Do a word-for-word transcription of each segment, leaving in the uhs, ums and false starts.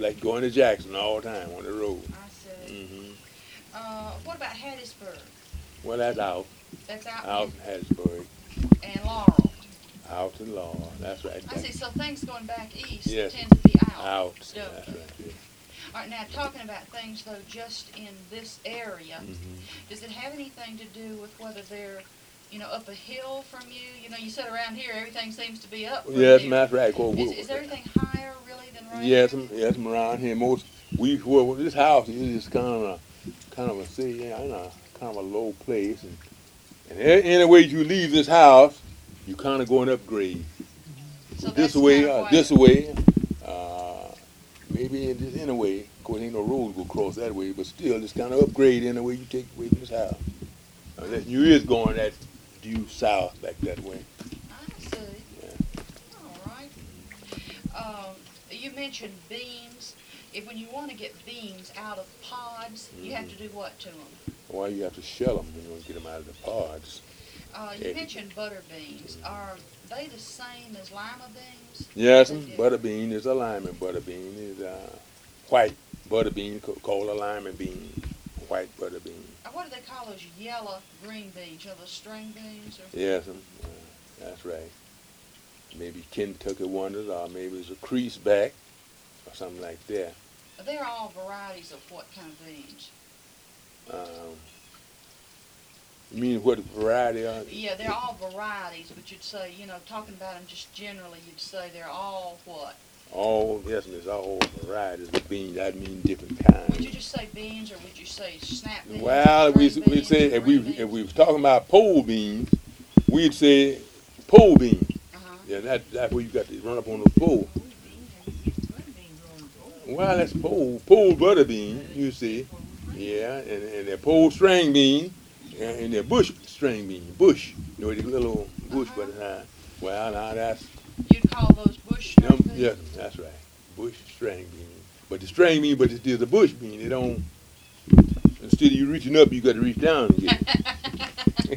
like going to Jackson all the time on the road. I see. hmm Uh, what about Hattiesburg? Well, that's out, That's out out in, in Hattiesburg, and Laurel. out in Law. That's right. I see. So things going back east Yes. tend to be out. Out. So, That's right. Yeah. all right. Now, talking about things though, just in this area, hmm does it have anything to do with whether they're, you know, up a hill from you? You know, you said around here everything seems to be up. From Yes, here. that's right. Well, Is, we- is everything higher really than right Yes, here? m- yes, m- around here most we well this house is kind of a kind of a city, yeah, in a kind of a low place, and and a- any way you leave this house, you kind of going upgrade. So This that's way, kind of uh, why- this way, uh, maybe in this in a way. Of course, ain't no roads go across that way, but still, it's kind of upgrade in the way you take away from this house. Unless you is going that due south back that way. I see. Yeah. All right. Um, you mentioned beans. If when you want to get beans out of pods, you have to do what to them? Why you have to shell them when you want to get them out of the pods? Uh, you Yeah. mentioned butter beans. Are they the same as lima beans? Yes, Or and different? butter bean is a lima butter bean. Is uh, white butter bean ca- called a lima bean. White butter bean. Uh, what do they call those yellow green beans? You know, those string beans? Or Yes, and, uh, that's right. Maybe Kentucky Wonders, or maybe it's a crease back, or something like that. they're all varieties of what kind of beans? Um, you mean what variety are? Yeah, they're all varieties, but you'd say, you know, talking about them just generally, you'd say they're all what? All, yes, and it's all varieties of beans. That means different Would you kinds. just say beans, or would you say snap beans? Well, we string we beans, say or if we green if beans? we was talking about pole beans, we'd say pole beans. Uh-huh. Yeah, that that's where you got to run up on the pole. Well, that's pole pole butter bean, you see. Yeah, and and they're pole string bean, and, and they're bush string bean. Bush, you know, the little bush Uh-huh. butter. Huh? Well, now that's You'd call those bush string them. beans? Yes, that's right. Bush string bean. But the string bean, but it's still the bush bean. It don't. Instead of you reaching up, you got to reach down and get it.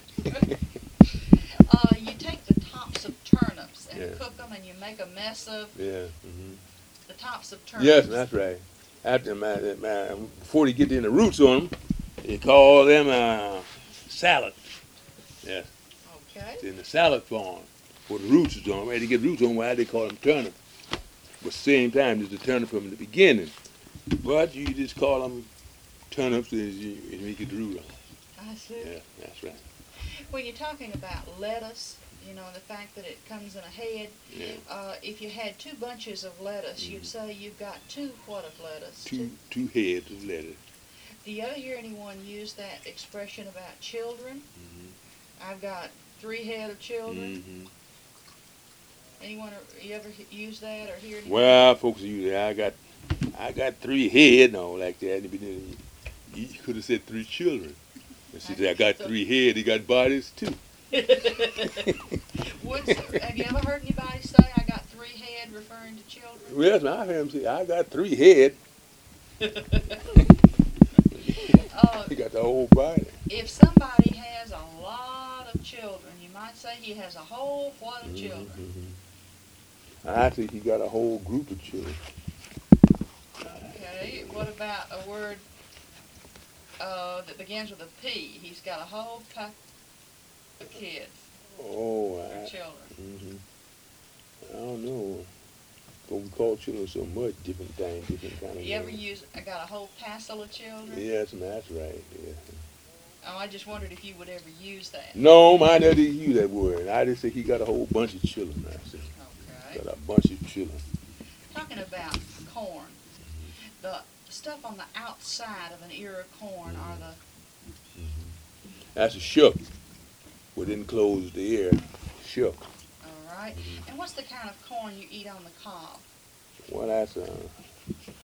uh, you take the tops of turnips and Yeah. cook them, and you make a mess of Yeah. hmm the tops of turnips. Yes, that's right. After my, my, before they get in the roots on them, they call them uh, salad. Yes, Okay. it's in the salad form. For the roots is on, right? They get roots on, why they call them turnip. But same time, it's the turnip from the beginning. But you just call them turnips as you, as you get the root on. I see. Yeah, that's right. When you're talking about lettuce, you know, the fact that it comes in a head, Yeah. uh, if you had two bunches of lettuce, you'd Mhm. say you've got two what of lettuce? Two two heads of lettuce. Do you ever hear anyone use that expression about children? Mm-hmm. I've got three head of children. Mm-hmm. Anyone, or- you ever he- use that or hear anyone? Well, folks, you, I got, I got three head, no, like that. You could have said three children. And she said, I got three head. He got bodies too. What's, have you ever heard anybody say, I got three head referring to children? Yes, I heard him say, I got three head. Uh, He got the whole body. if somebody has a lot of children, you might say he has a whole what of children. Mm-hmm. I think he got a whole group of children. Okay, what about a word uh, that begins with a P? He's got a whole pack of kids Oh, or I, children. mm-hmm. I don't know. But we call children so much different things, different kind of You ever names. use, I got a whole passel of children? Yes, and that's right. Yeah. Oh, I just wondered if you would ever use that. No, mine never did use that word. I just say he got a whole bunch of children. I said, Okay. got a bunch of children. Talking about corn, the stuff on the outside of an ear of corn are the, That's a shuck. We didn't close the ear. Shuck. all right. And what's the kind of corn you eat on the cob? Well, that's uh,